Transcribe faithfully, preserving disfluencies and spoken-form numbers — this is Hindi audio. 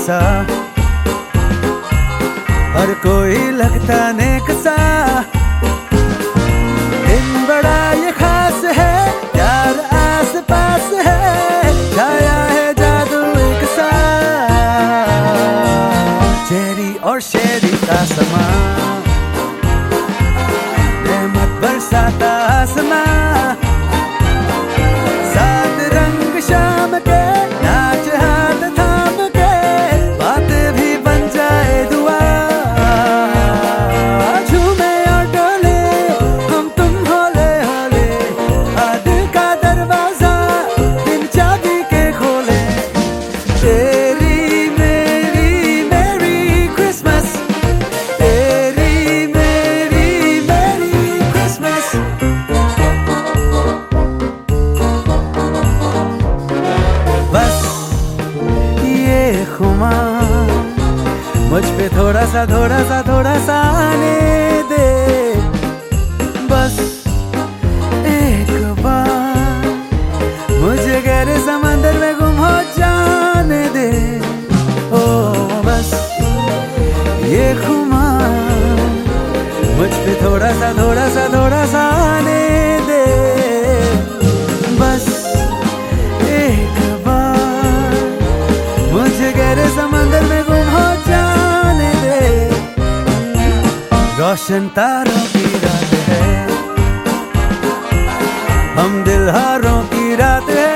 सा, हर कोई लगता नेक सा। दिन बड़ा ये खास है, प्यार आस पास है, छाया है जादू एक सा। चेरी और शेरी का समा, रहमत बरसाता आसमां। सात रंग शाम के, नाच हाथ थाम के, बातें भी बन जाए दुआ। झूमे और डोले हम तुम होले होले, आज का दरवाजा बिन चाबी के खोले। तेरी मेरी मेरी क्रिसमस, तेरी मेरी मेरी क्रिसमस। बस ये खुमार मुझ पे थोड़ा सा थोड़ा सा थोड़ा सा आने दे। बस एक बार मुझे गहरे समंदर में गुम हो जाने दे। ओ बस ये खुमार मुझ पे थोड़ा सा थोड़ा सा थोड़ा सा आने दे। बस एक बार मुझे गहरे समंदर में गुम हो जाने दे। रोशन तारों की रात है, हम दिलहारों की रात है।